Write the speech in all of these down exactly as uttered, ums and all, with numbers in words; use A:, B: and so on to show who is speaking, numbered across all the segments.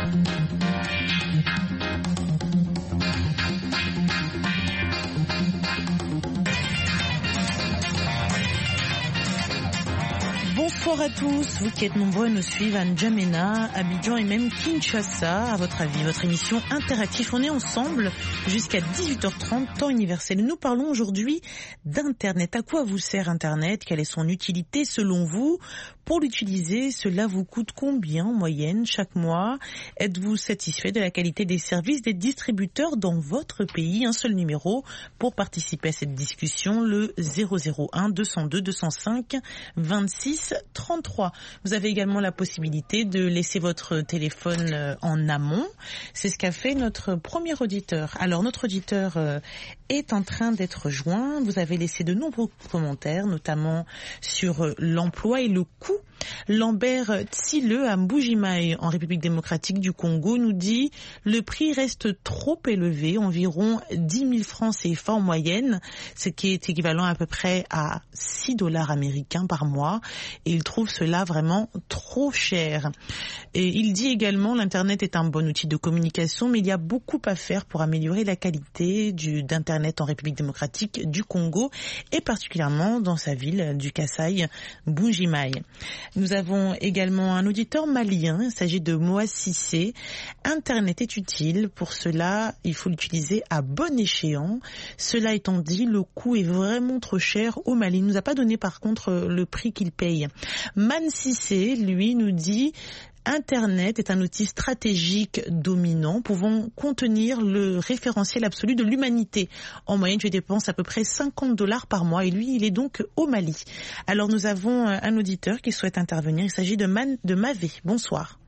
A: Bonsoir à tous, vous qui êtes nombreux à nous suivre à N'Djamena, Abidjan et même Kinshasa. À votre avis, votre émission interactive, on est ensemble jusqu'à dix-huit heures trente, temps universel. Nous parlons aujourd'hui d'Internet. À quoi vous sert Internet? Quelle est son utilité selon vous? Pour l'utiliser, cela vous coûte combien en moyenne chaque mois? Êtes-vous satisfait de la qualité des services des distributeurs dans votre pays? Un seul numéro pour participer à cette discussion, le zéro zéro un deux zéro deux deux zéro cinq vingt-six trente-trois. Vous avez également la possibilité de laisser votre téléphone en amont. C'est ce qu'a fait notre premier auditeur. Alors notre auditeur est en train d'être joint. Vous avez laissé de nombreux commentaires, notamment sur l'emploi et le coût. Lambert Tsile à Mbujimaï en République démocratique du Congo nous dit le prix reste trop élevé, environ dix mille francs C F A en moyenne, ce qui est équivalent à peu près à six dollars américains par mois, et il trouve cela vraiment trop cher. Et il dit également l'Internet est un bon outil de communication, mais il y a beaucoup à faire pour améliorer la qualité du, d'Internet en République démocratique du Congo, et particulièrement dans sa ville du Kasaï, Mbujimaï. Nous avons également un auditeur malien, il s'agit de Moa Sissé. Internet est utile, pour cela il faut l'utiliser à bon échéant. Cela étant dit, le coût est vraiment trop cher au Mali. Il ne nous a pas donné par contre le prix qu'il paye. Man Sissé, lui, nous dit Internet est un outil stratégique dominant pouvant contenir le référentiel absolu de l'humanité. En moyenne, je dépense à peu près cinquante dollars par mois et lui, il est donc au Mali. Alors nous avons un auditeur qui souhaite intervenir. Il s'agit de Man de Mavé. Bonsoir.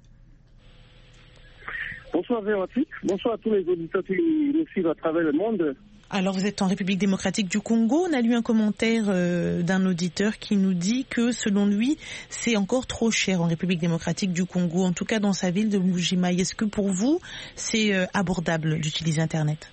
B: Bonsoir Véronique. Bonsoir à tous les auditeurs qui nous suivent à travers le monde.
A: Alors vous êtes en République démocratique du Congo. On a lu un commentaire euh, d'un auditeur qui nous dit que selon lui, c'est encore trop cher en République démocratique du Congo, en tout cas dans sa ville de Mbujimaï. Est-ce que pour vous, c'est euh, abordable d'utiliser Internet?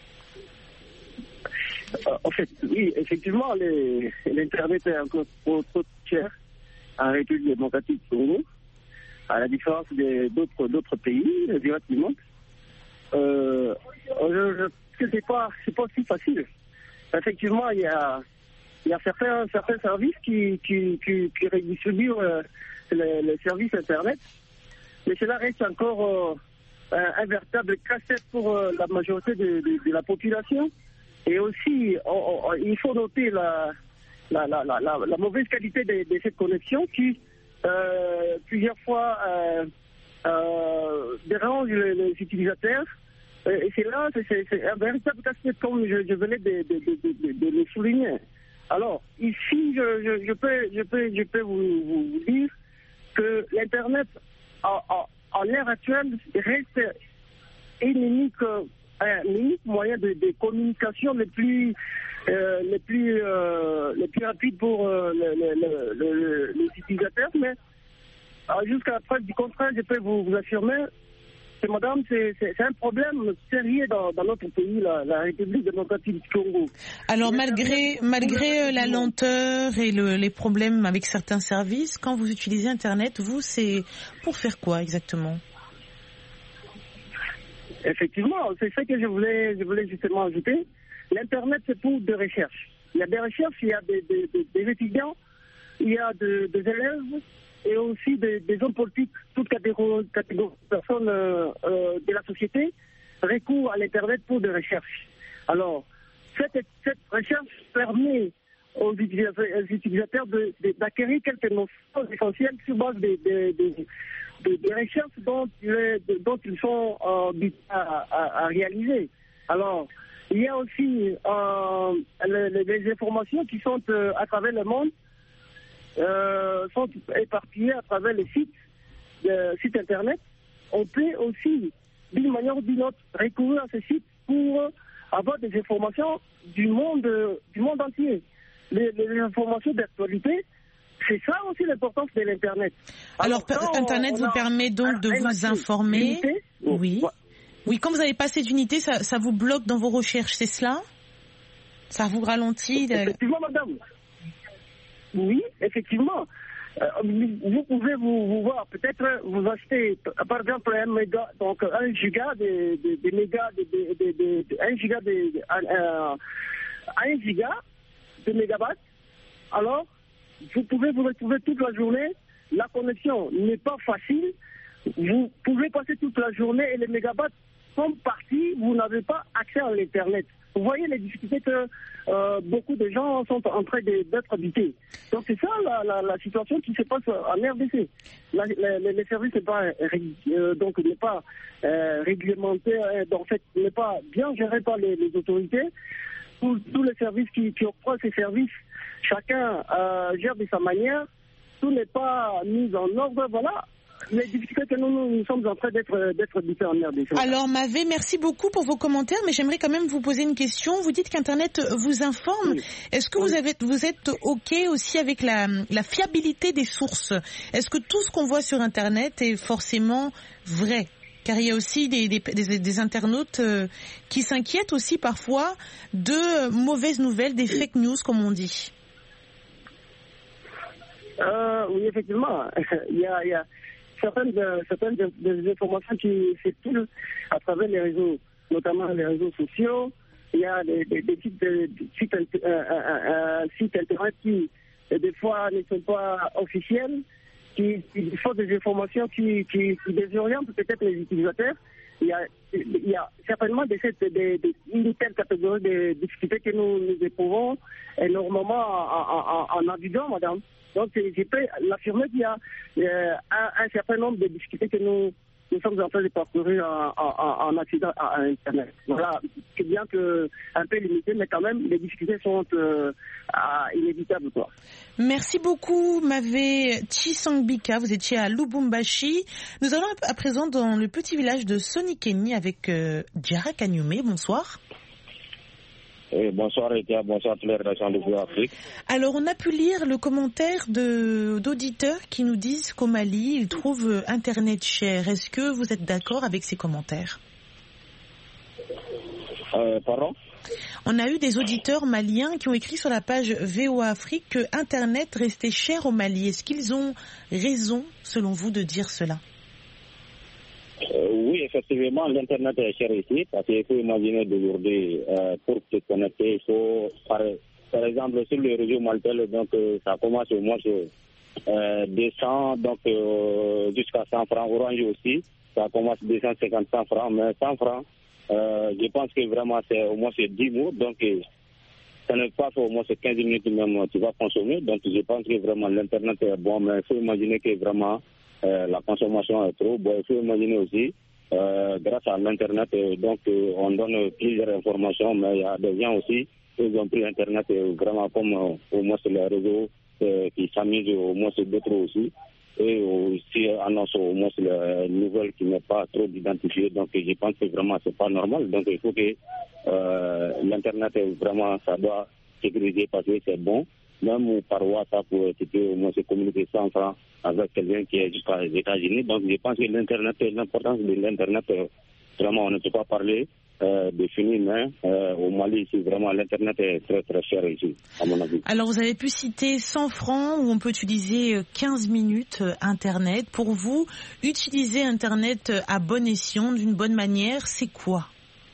B: euh, En fait, oui, effectivement, les, l'Internet est encore trop, trop cher en République démocratique du Congo, à la différence de, d'autres, d'autres pays, directement. Euh, je, je que c'est pas c'est pas si facile. Effectivement, il y a il y a certains certains services qui qui qui, qui redistribuent euh, les, les services internet, mais cela reste encore euh, un, un véritable casse-tête pour euh, la majorité de, de, de la population. Et aussi, on, on, il faut noter la la la la, la, la mauvaise qualité de, de cette connexion qui euh, plusieurs fois euh, euh, dérange les, les utilisateurs. Et c'est là, c'est, c'est un véritable casse-tête comme je, je venais de, de, de, de, de le souligner. Alors, ici, je, je, je, peux, je, peux, je peux vous, vous dire que l'Internet, en, en, en l'ère actuelle, reste un unique, un unique moyen de, de communication le plus, euh, le plus, euh, le plus rapide pour euh, le, le, le, le, les utilisateurs. Mais euh, jusqu'à la preuve du contraire, je peux vous, vous affirmer, madame, c'est, c'est, c'est un problème sérieux dans, dans notre pays, la, la République démocratique du Congo.
A: Alors malgré, malgré la lenteur et le, les problèmes avec certains services, quand vous utilisez Internet, vous, c'est pour faire quoi exactement?
B: Effectivement, c'est ça que je voulais, je voulais justement ajouter. L'Internet, c'est pour des recherches. Il y a des recherches, il y a des, des, des, des étudiants, il y a de, des élèves, et aussi des, des hommes politiques, toutes catégories, catégories de personnes euh, euh, de la société, recourent à l'Internet pour des recherches. Alors, cette, cette recherche permet aux utilisateurs, aux utilisateurs de, de, d'acquérir quelques notions essentielles sur base des de, de, de, de recherches dont, de, dont ils sont euh, à, à, à réaliser. Alors, il y a aussi euh, les, les informations qui sont euh, à travers le monde, Euh, sont éparpillés à travers les sites, euh, sites internet. On peut aussi, d'une manière ou d'une autre, recourir à ces sites pour avoir des informations du monde, du monde entier. Les, les informations d'actualité, c'est ça aussi l'importance de l'Internet.
A: Alors, Alors Internet vous permet donc de vous informer. Oui. Oui, quand vous n'avez pas cette unité, ça, ça vous bloque dans vos recherches, c'est cela? Ça vous ralentit?
B: Effectivement, madame. Oui, effectivement. Euh, vous pouvez vous, vous voir, peut-être vous achetez par exemple un méga, donc un giga de, de, de méga, de, de, de, de, de, un giga de, de euh, un giga de mégabytes. Alors, vous pouvez vous retrouver toute la journée. La connexion n'est pas facile. Vous pouvez passer toute la journée et les mégabytes sont partis. Vous n'avez pas accès à l'internet. Vous voyez les difficultés que euh, beaucoup de gens sont en train d'être habités. Donc c'est ça la, la, la situation qui se passe en R D C. La, la, les services n'est pas, euh, donc n'est pas euh, réglementé, euh, en fait n'est pas bien géré par les, les autorités. Tous, tous les services qui, qui octroient ces services, chacun euh, gère de sa manière. Tout n'est pas mis en ordre. Voilà. Les difficultés que nous, nous, nous sommes en train d'être d'être habités en R D C.
A: Alors Mavé, merci beaucoup pour vos commentaires, mais j'aimerais quand même vous poser une question. Vous dites qu'Internet vous informe. Oui. Est-ce que oui. vous, avez, vous êtes OK aussi avec la, la fiabilité des sources? Est-ce que tout ce qu'on voit sur Internet est forcément vrai? Car il y a aussi des, des, des, des internautes euh, qui s'inquiètent aussi parfois de mauvaises nouvelles, des fake news comme on dit.
B: Euh, oui, effectivement. il y a... Il y a... Certaines, certaines des informations qui circulent à travers les réseaux, notamment les réseaux sociaux. Il y a des, des, des sites, des sites, euh, euh, sites internet qui, des fois, ne sont pas officiels, qui, qui font des informations qui, qui, qui désorientent peut-être les utilisateurs. Il y a, il y a certainement des, des, des, une telle catégorie de difficultés que nous, nous éprouvons énormément en, en, en naviguant, madame. Donc, je peux l'affirmer qu'il y a euh, un, un certain nombre de difficultés que nous, nous sommes en train de parcourir en, en, en accédant à, à Internet. Voilà, c'est bien que un peu limité, mais quand même, les difficultés sont euh, inévitables, quoi.
A: Merci beaucoup, Mavé Chisangbika. Vous étiez à Lubumbashi. Nous allons à présent dans le petit village de Sonikeni avec euh, Diarra Kanyume. Bonsoir.
C: Et bonsoir Etia, bonsoir tous les rédactions de Voix Afrique.
A: Alors on a pu lire le commentaire de, d'auditeurs qui nous disent qu'au Mali, ils trouvent Internet cher. Est-ce que vous êtes d'accord avec ces commentaires?
C: euh, Pardon?
A: On a eu des auditeurs maliens qui ont écrit sur la page V O A Afrique que Internet restait cher au Mali. Est-ce qu'ils ont raison, selon vous, de dire cela?
C: Euh, oui, effectivement, l'Internet est cher ici, parce qu'il faut imaginer d'aujourd'hui, euh, pour te connecter, il faut, par, par exemple, sur le réseau Maltel, donc euh, ça commence au moins sur euh, deux cents, donc euh, jusqu'à cent francs. Orange aussi, ça commence deux cent cinquante francs, mais cent francs, euh, je pense que vraiment c'est au moins c'est dix mots, donc euh, ça ne passe au moins quinze minutes même, tu vas consommer, donc je pense que vraiment l'Internet est bon, mais il faut imaginer que vraiment Euh, la consommation est trop. Bon, il faut imaginer aussi, euh, grâce à l'Internet, euh, donc euh, on donne plusieurs informations, mais il y a des gens aussi qui ont pris Internet euh, vraiment comme euh, au moins sur les réseaux euh, qui s'amusent au moins sur d'autres aussi, et aussi annoncent au moins sur les nouvelles qui n'est pas trop identifiées. Donc je pense que vraiment c'est pas normal. Donc il faut que euh, l'Internet vraiment ça doit sécuriser parce que c'est bon. Même par WhatsApp, tu peux au moins se communiquer cent francs avec quelqu'un qui est jusqu'aux États-Unis. Donc, je pense que l'Internet, l'importance de l'Internet, vraiment, on ne peut pas parler euh, de fini, mais euh, au Mali, ici, vraiment, l'Internet est très, très cher ici, à mon avis.
A: Alors, vous avez pu citer cent francs où on peut utiliser quinze minutes Internet. Pour vous, utiliser Internet à bon escient, d'une bonne manière, c'est quoi?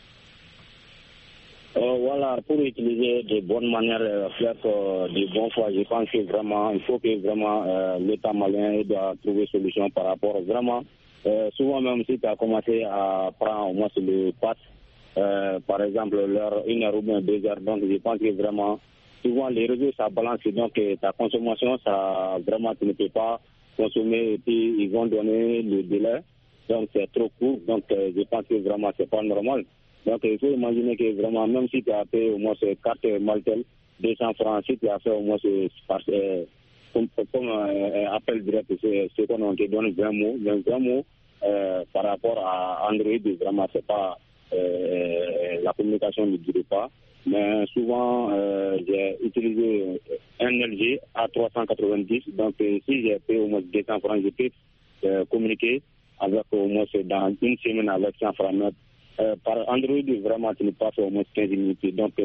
C: Euh, voilà, pour utiliser de bonnes manières, euh, faire euh, de bons choix, je pense que vraiment, il faut que vraiment euh, l'État malien doit trouver solution par rapport vraiment. Euh, souvent même si tu as commencé à prendre au moins le pass, euh, par exemple, l'heure, une heure ou bien deux heures, donc je pense que vraiment, souvent les réseaux ça balance, donc ta consommation, ça vraiment tu ne peux pas consommer et puis ils vont donner le délai, donc c'est trop court, donc euh, je pense que vraiment c'est pas normal. Donc, il faut imaginer que vraiment, même si tu as payé au moins ces cartes Maltel, deux cents francs, si tu as fait au moins ce, euh, comme, comme euh, appel direct, c'est ce qu'on te donne vingt mots, vingt mots euh, par rapport à Android, vraiment, c'est pas, euh, la communication ne dure pas. Mais souvent, euh, j'ai utilisé un L G à trois cent quatre-vingt-dix, donc euh, si j'ai payé au moins deux cents francs, je peux euh, communiquer avec au moins dans une semaine avec cent francs. Euh, par Android, vraiment, tu ne passes au moins quinze minutes. Donc, euh,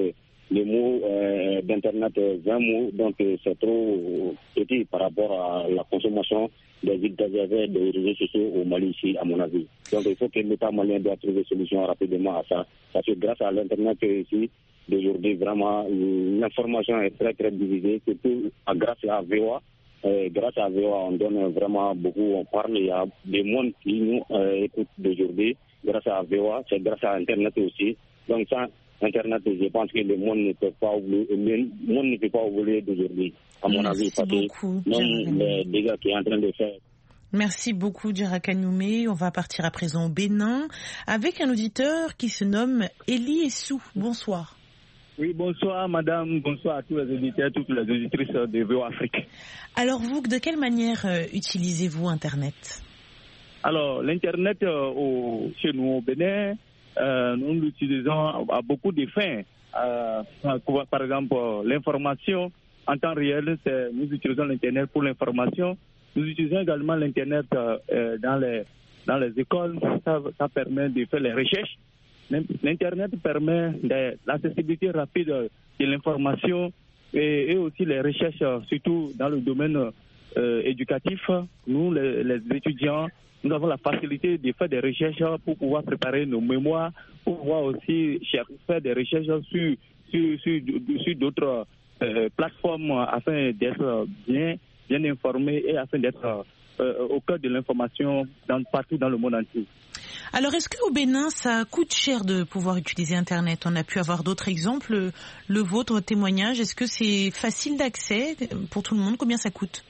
C: les mots euh, d'Internet, vingt mots, donc euh, c'est trop petit par rapport à la consommation des Internet, des réseaux sociaux au Mali ici, à mon avis. Donc il faut que l'État malien doit trouver des solutions rapidement à ça. Parce que grâce à l'Internet ici, d'aujourd'hui, vraiment, l'information est très très divisée, surtout grâce à V O A. Euh, grâce à V O A, on donne vraiment beaucoup, on parle, il y a des mondes qui nous euh, écoutent d'aujourd'hui. Grâce à V O A, c'est grâce à Internet aussi. Donc ça, Internet, je pense que le monde ne peut pas oublier, le monde ne peut pas oublier d'aujourd'hui, à mon
A: Merci
C: avis, parce
A: beaucoup,
C: que même les dégâts qu'il est en train de faire.
A: Merci beaucoup, Djara Kanoumé. On va partir à présent au Bénin avec un auditeur qui se nomme Eli Essou. Bonsoir.
D: Oui, bonsoir madame, bonsoir à tous les auditeurs, toutes les auditrices de V O Afrique. Alors
A: vous, de quelle manière euh, utilisez-vous Internet?
D: Alors, l'Internet euh, au, chez nous au Bénin, euh, nous l'utilisons à beaucoup de fins. Euh, par exemple, l'information en temps réel, c'est, nous utilisons l'Internet pour l'information. Nous utilisons également l'Internet euh, dans, les, dans les écoles. Ça, ça permet de faire les recherches. L'Internet permet de, l'accessibilité rapide de l'information et, et aussi les recherches, surtout dans le domaine euh, éducatif. Nous, les, les étudiants, nous avons la facilité de faire des recherches pour pouvoir préparer nos mémoires, pour pouvoir aussi faire des recherches sur, sur, sur, sur d'autres euh, plateformes afin d'être bien, bien informés et afin d'être euh, au cœur de l'information dans, partout dans le monde entier.
A: Alors, est-ce qu'au Bénin, ça coûte cher de pouvoir utiliser Internet? On a pu avoir d'autres exemples. Le vôtre, votre témoignage, est-ce que c'est facile d'accès pour tout le monde? Combien ça coûte?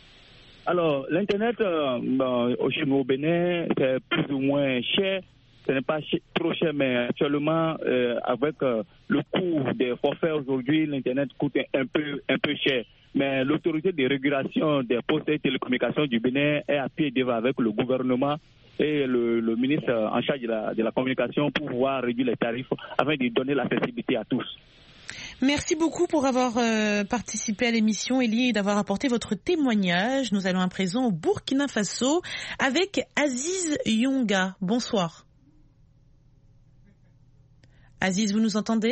D: Alors, l'Internet, euh, ben, chez nous au Bénin, c'est plus ou moins cher. Ce n'est pas ch- trop cher, mais actuellement, euh, avec euh, le coût des forfaits aujourd'hui, l'Internet coûte un peu, un peu cher. Mais l'autorité de régulation des postes et télécommunications du Bénin est à pied d'œuvre avec le gouvernement et le, le ministre en charge de la, de la communication pour pouvoir réduire les tarifs afin de donner l'accessibilité à tous.
A: Merci beaucoup pour avoir euh, participé à l'émission, Elie, et d'avoir apporté votre témoignage. Nous allons à présent au Burkina Faso avec Aziz Yonga. Bonsoir. Aziz, vous nous entendez?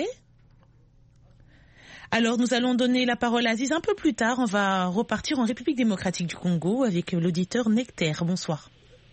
A: Alors, nous allons donner la parole à Aziz un peu plus tard. On va repartir en République démocratique du Congo avec l'auditeur Nectaire. Bonsoir.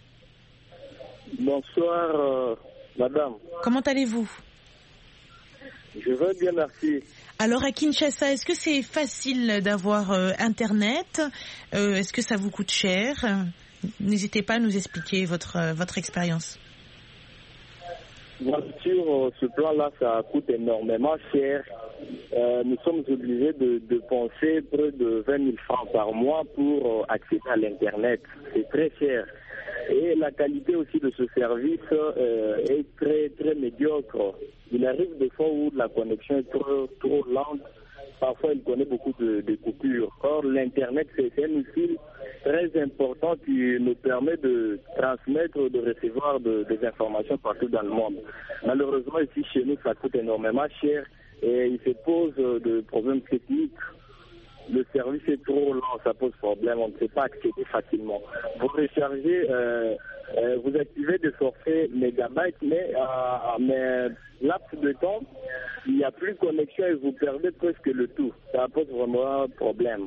B: Bonsoir, euh, madame.
A: Comment allez-vous?
B: Je vais bien, merci.
A: Alors, à Kinshasa, est-ce que c'est facile d'avoir euh, Internet? euh, Est-ce que ça vous coûte cher? N'hésitez pas à nous expliquer votre, euh, votre expérience.
B: Bien sûr, euh, ce plan-là, ça coûte énormément cher. Euh, nous sommes obligés de, de penser près de vingt mille francs par mois pour euh, accéder à l'Internet. C'est très cher. Et la qualité aussi de ce service euh, est très, très médiocre. Il arrive des fois où la connexion est trop, trop lente. Parfois, il connaît beaucoup de, de coupures. Or, l'Internet, c'est un outil très important qui nous permet de transmettre, de recevoir de, des informations partout dans le monde. Malheureusement, ici, chez nous, ça coûte énormément cher et il se pose de problèmes techniques. Le service est trop lent, ça pose problème, on ne peut pas accéder facilement. Vous rechargez, euh, euh, vous activez des forfaits mégabytes, mais à euh, laps de temps, il n'y a plus de connexion et vous perdez presque le tout. Ça pose vraiment problème.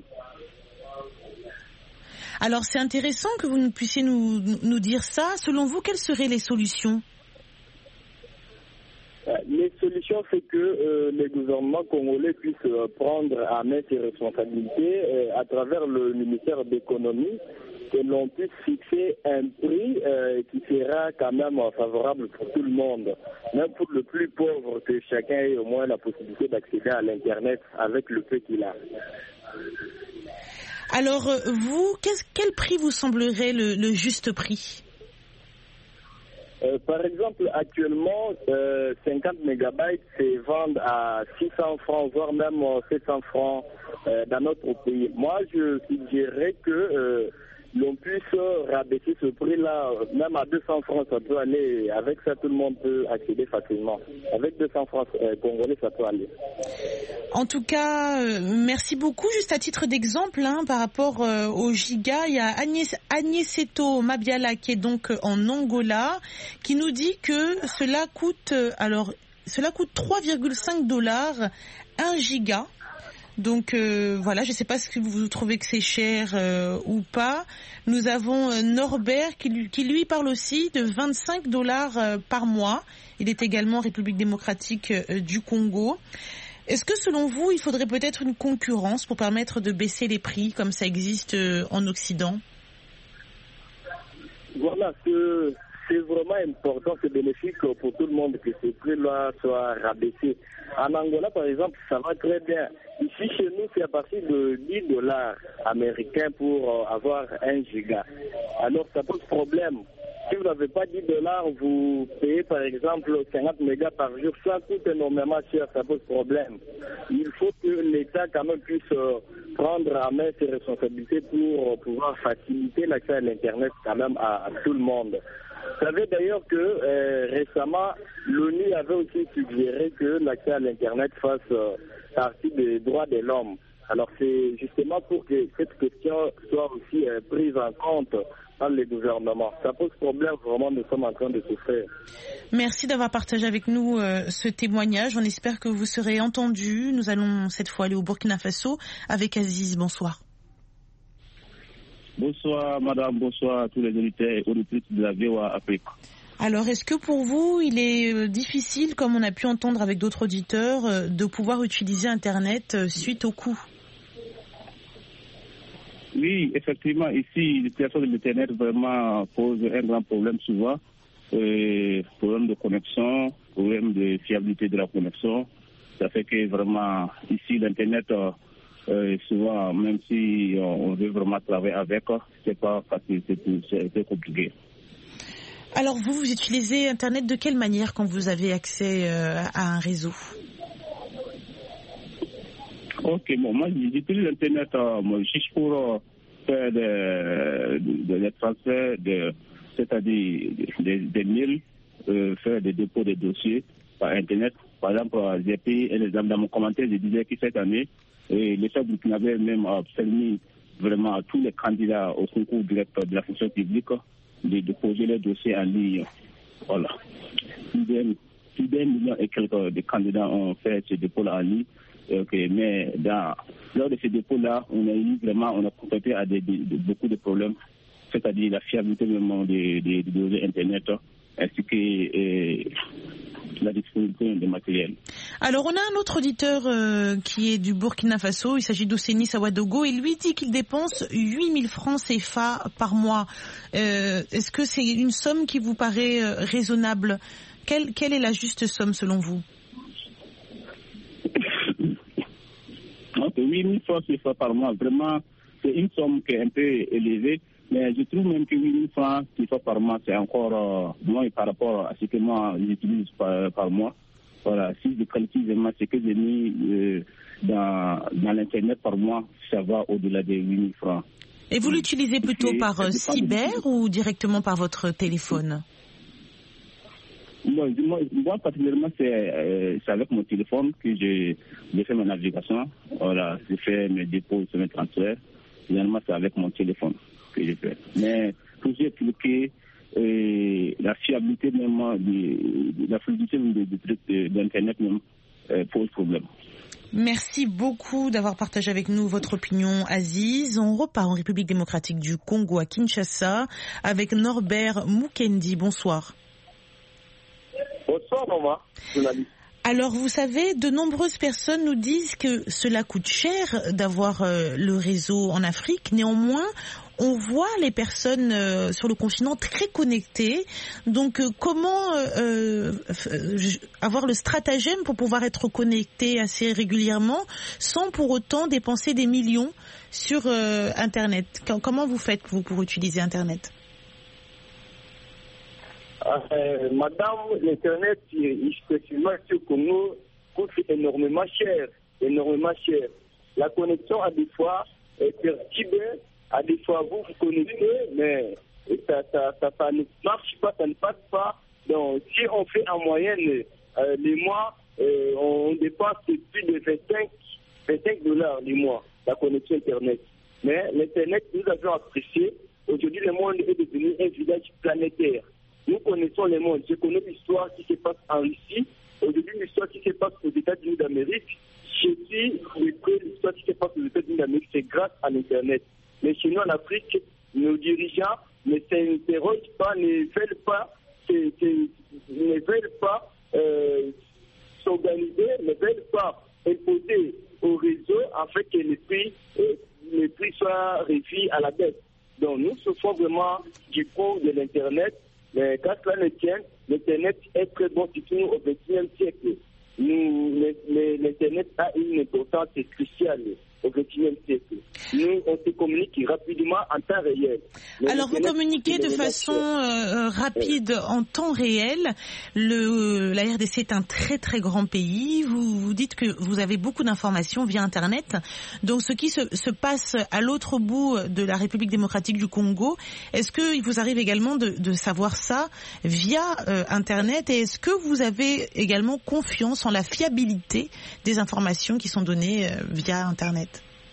A: Alors, c'est intéressant que vous puissiez nous, nous dire ça. Selon vous, quelles seraient les solutions?
B: Les solutions, c'est que euh, les gouvernements congolais puissent euh, prendre à main ses responsabilités euh, à travers le ministère d'économie, que l'on puisse fixer un prix euh, qui sera quand même favorable pour tout le monde, même pour le plus pauvre, que chacun ait au moins la possibilité d'accéder à l'Internet avec le peu qu'il a.
A: Alors, vous, quel prix vous semblerait le, le juste prix?
B: Euh, par exemple, actuellement, euh, cinquante mégabytes se vendent à six cents francs, voire même sept cents francs euh, dans notre pays. Moi, je suggérerais que euh, l'on puisse rabaisser ce prix-là, même à deux cents francs, ça peut aller. Avec ça, tout le monde peut accéder facilement. Avec deux cents francs euh, congolais, ça peut aller.
A: En tout cas, euh, merci beaucoup. Juste à titre d'exemple, hein, par rapport euh, au giga, il y a Agnès, Agneseto Mabiala qui est donc en Angola, qui nous dit que cela coûte, euh, alors cela coûte trois virgule cinq dollars, un giga. Donc euh, voilà, je ne sais pas si vous trouvez que c'est cher euh, ou pas. Nous avons euh, Norbert qui lui, qui lui parle aussi de vingt-cinq dollars euh, par mois. Il est également en République démocratique euh, du Congo. Est-ce que selon vous, il faudrait peut-être une concurrence pour permettre de baisser les prix comme ça existe euh, en Occident?
B: Voilà, que c'est vraiment important, c'est bénéfique pour tout le monde que ce prix-là soit rabaissé. En Angola, par exemple, ça va très bien. Ici, chez nous, c'est à partir de dix dollars américains pour avoir un giga. Alors, ça pose problème. Si vous n'avez pas dix dollars, vous payez par exemple cinquante mégas par jour. Ça coûte énormément cher, ça pose problème. Il faut que l'État quand même puisse prendre en main ses responsabilités pour pouvoir faciliter l'accès à l'Internet quand même à, à tout le monde. Vous savez d'ailleurs que euh, récemment, l'ONU avait aussi suggéré que l'accès à l'Internet fasse euh, partie des droits de l'homme. Alors c'est justement pour que cette question soit aussi euh, prise en compte par les gouvernements. Ça pose problème, vraiment, nous sommes en train de souffrir.
A: Merci d'avoir partagé avec nous euh, ce témoignage. On espère que vous serez entendus. Nous allons cette fois aller au Burkina Faso avec Aziz. Bonsoir.
C: Bonsoir madame, bonsoir à tous les auditeurs et auditrices de la V O A Afrique.
A: Alors, est-ce que pour vous, il est difficile, comme on a pu entendre avec d'autres auditeurs, de pouvoir utiliser Internet suite au coût?
C: Oui, effectivement, ici, l'utilisation de l'Internet vraiment pose un grand problème souvent. Euh, problème de connexion, problème de fiabilité de la connexion. Ça fait que vraiment, ici, l'Internet... Euh, Euh, souvent, même si on veut vraiment travailler avec, c'est pas facile, c'est, c'est, c'est compliqué.
A: Alors vous, vous utilisez Internet de quelle manière quand vous avez accès euh, à un réseau?
C: Ok, bon, moi j'utilise Internet euh, moi, juste pour euh, faire des, des, des transferts, de, c'est-à-dire des, des mails, euh, faire des dépôts de dossiers par Internet. Par exemple, j'ai pris un exemple dans mon commentaire, je disais que cette année, et l'État burkinabé même a permis vraiment à tous les candidats au concours direct de la fonction publique de déposer les dossiers en ligne. Voilà. Plus d'un million et quelques de candidats ont fait ce dépôt-là en ligne. Okay. Mais dans, lors de ce dépôt-là, on a eu vraiment, on a confronté à des, des, de, beaucoup de problèmes, c'est-à-dire la fiabilité vraiment des, des, des données Internet, ainsi que euh, la disponibilité des matériels.
A: Alors, on a un autre auditeur euh, qui est du Burkina Faso, il s'agit d'Ouseni Sawadogo, et lui dit qu'il dépense huit mille francs C F A par mois. Euh, est-ce que c'est une somme qui vous paraît euh, raisonnable? Quelle, quelle est la juste somme selon vous?
C: Donc, huit mille francs C F A par mois, vraiment, c'est une somme qui est un peu élevée. Mais je trouve même que huit mille francs C F A par mois, c'est encore euh, moins par rapport à ce que moi j'utilise par, par mois. Voilà, si je calcule vraiment ce que j'ai mis euh, dans, dans l'Internet par mois, ça va au-delà des huit mille francs.
A: Et vous l'utilisez plutôt
C: Et
A: par cyber ou directement par votre téléphone?
C: Moi, moi, moi particulièrement, c'est, euh, c'est avec mon téléphone que je, je fais ma navigation. Voilà, je fais mes dépôts, je fais mes transferts. Finalement, c'est avec mon téléphone que je fais. Mais pour vous expliquer euh, la fiabilité même, de, de, la fluidité de, de, de, d'Internet même, euh, pose problème.
A: Merci beaucoup d'avoir partagé avec nous votre opinion, Aziz. On repart en République démocratique du Congo à Kinshasa avec Norbert Mukendi. Bonsoir.
B: Bonsoir, maman.
A: Alors, vous savez, de nombreuses personnes nous disent que cela coûte cher d'avoir euh, le réseau en Afrique. Néanmoins, on voit les personnes euh, sur le continent très connectées. Donc, euh, comment euh, euh, avoir le stratagème pour pouvoir être connecté assez régulièrement sans pour autant dépenser des millions sur euh, Internet? Comment vous faites, vous, pour utiliser Internet?
B: Euh, madame, l'Internet, spécialement sur Congo, coûte énormément cher, énormément cher. La connexion, à des fois, est perturbée, à des fois, vous vous connectez, mais ça, ça, ça, ça ne marche pas, ça ne passe pas. Donc, si on fait en moyenne euh, les mois, euh, on dépense plus de vingt-cinq dollars les mois, la connexion Internet. Mais l'Internet, nous avons apprécié. Aujourd'hui, le monde est devenu un village planétaire. Nous connaissons le monde. Je connais l'histoire qui se passe en Russie, aujourd'hui l'histoire qui se passe aux États-Unis d'Amérique. Je suis de l'histoire qui se passe aux États-Unis d'Amérique, c'est grâce à l'Internet. Mais chez nous en Afrique, nos dirigeants ne s'interrogent pas, ne veulent pas, c'est, c'est, ne veulent pas euh, s'organiser, ne veulent pas imposer au réseau afin que les prix, euh, les prix soient réduits à la baisse. Donc nous souffrons vraiment du coût de l'Internet. Mais quand cela ne tient, l'Internet est très bon, surtout au vingtième siècle. Nous, l'Internet a une importance cruciale au vingtième siècle. Nous, on se communique rapidement en temps réel.
A: Mais alors, vous communiquez de façon euh, rapide ouais. en temps réel. Le, la R D C est un très très grand pays. Vous, vous dites que vous avez beaucoup d'informations via Internet. Donc, ce qui se, se passe à l'autre bout de la République démocratique du Congo, est-ce qu'il vous arrive également de, de savoir ça via euh, Internet? Et est-ce que vous avez également confiance en la fiabilité des informations qui sont données euh, via Internet?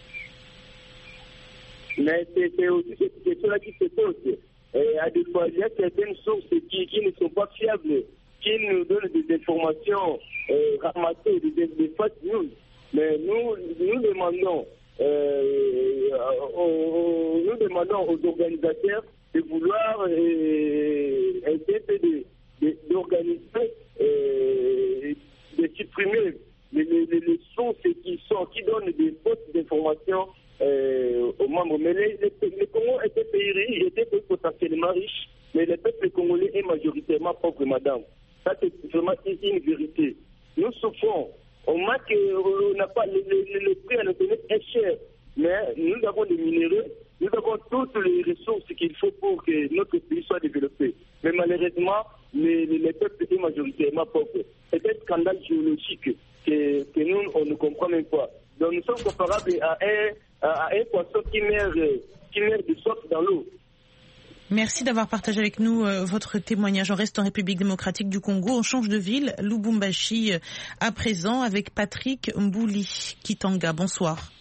B: Mais c'est aussi cette question-là qui se pose. Et à des fois, il y a certaines sources qui, qui ne sont pas fiables, qui nous donnent des informations euh, ramassées, des, des fake news. Mais nous, nous demandons, euh, aux, nous demandons aux organisateurs de vouloir euh, essayer d'organiser, euh, de supprimer les, les, les sources qui sont, qui donnent des fausses informations. Euh, aux membres. Mais les, les, les Congos étaient pays riches, étaient potentiellement riches, mais le peuple congolais est majoritairement pauvre, madame. Ça, c'est vraiment une, une vérité. Nous souffrons. On manque, on n'a pas, le, le, le prix à l'Internet est cher, mais nous avons des minéraux, nous avons toutes les ressources qu'il faut pour que notre pays soit développé. Mais malheureusement, les, les, les peuples sont majoritairement pauvres. C'est un scandale géologique que, que nous, on ne comprend même pas. Donc nous sommes comparables à un à un poisson qui meurt, qui meurt de soif dans l'eau.
A: Merci d'avoir partagé avec nous euh, votre témoignage. On reste en République démocratique du Congo. On change de ville, Lubumbashi euh, à présent, avec Patrick Mbouli Kitanga. Bonsoir.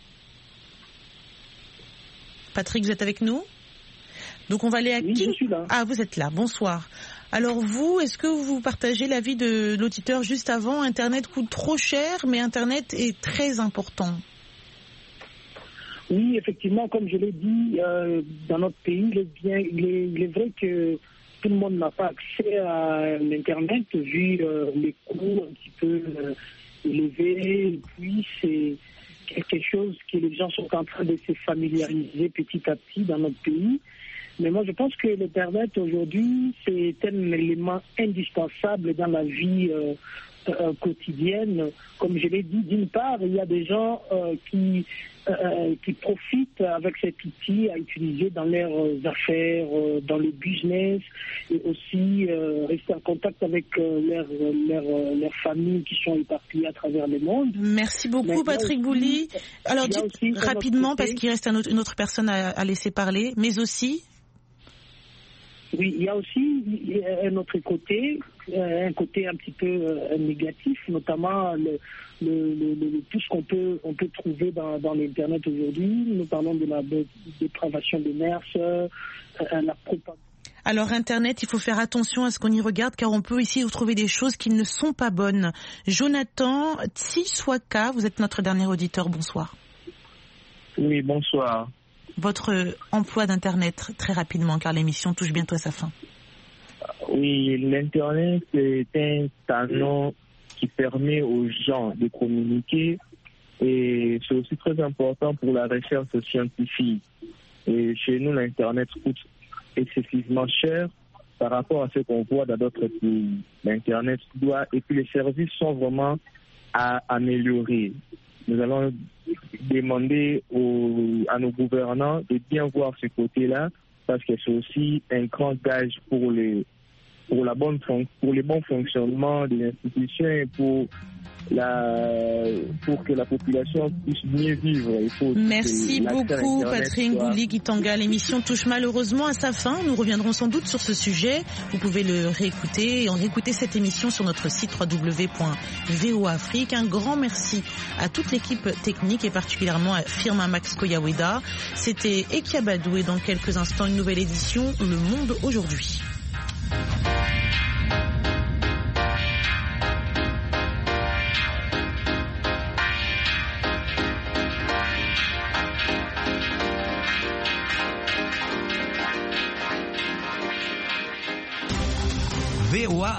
A: Patrick, vous êtes avec nous? Donc on va aller à
E: oui,
A: qui?
E: Je suis là.
A: Ah, vous êtes là. Bonsoir. Alors vous, est-ce que vous partagez l'avis de l'auditeur juste avant? Internet coûte trop cher, mais Internet est très important.
E: Oui, effectivement, comme je l'ai dit, euh, dans notre pays, il est, bien, il, est, il est vrai que tout le monde n'a pas accès à l'Internet, vu euh, les coûts un petit peu euh, élevés. Et puis, c'est quelque chose que les gens sont en train de se familiariser petit à petit dans notre pays. Mais moi, je pense que l'Internet, aujourd'hui, c'est un élément indispensable dans la vie euh, euh, quotidienne. Comme je l'ai dit, d'une part, il y a des gens euh, qui... Euh, qui profitent avec cet outil à utiliser dans leurs euh, affaires, euh, dans le business, et aussi euh, rester en contact avec euh, leurs leur, leur, leur familles qui sont éparpillées à travers le monde.
A: Merci beaucoup, mais Patrick Bouli. Alors dites rapidement, parce qu'il reste un autre, une autre personne à, à laisser parler, mais aussi...
E: Oui, il y a aussi un autre côté, un côté un petit peu euh, négatif, notamment le, le, le, le, tout ce qu'on peut, on peut trouver dans, dans l'Internet aujourd'hui. Nous parlons de la dépravation des mœurs, euh, la propagande.
A: Alors Internet, il faut faire attention à ce qu'on y regarde, car on peut ici trouver des choses qui ne sont pas bonnes. Jonathan Tsiswaka, vous êtes notre dernier auditeur, bonsoir.
F: Oui, bonsoir.
A: Votre emploi d'Internet, très rapidement, car l'émission touche bientôt à sa fin.
F: Oui, l'Internet, c'est un canal qui permet aux gens de communiquer et c'est aussi très important pour la recherche scientifique. Et chez nous, l'Internet coûte excessivement cher par rapport à ce qu'on voit dans d'autres pays. L'Internet doit, et puis les services sont vraiment à améliorer. Nous allons demander aux, à nos gouvernants de bien voir ce côté-là, parce que c'est aussi un grand gage pour les pour la bonne pour les bons fonctionnements des institutions et pour la pour que la population puisse mieux vivre. Il faut
A: Merci beaucoup Patrick Mbouli Kitanga. L'émission touche malheureusement à sa fin. Nous reviendrons sans doute sur ce sujet. Vous pouvez le réécouter et en réécouter cette émission sur notre site w w w point v o a afrique. Un grand merci à toute l'équipe technique et particulièrement à Firmin Max Koyaweda. C'était Ekia Badou et dans quelques instants une nouvelle édition Le Monde aujourd'hui.
G: wa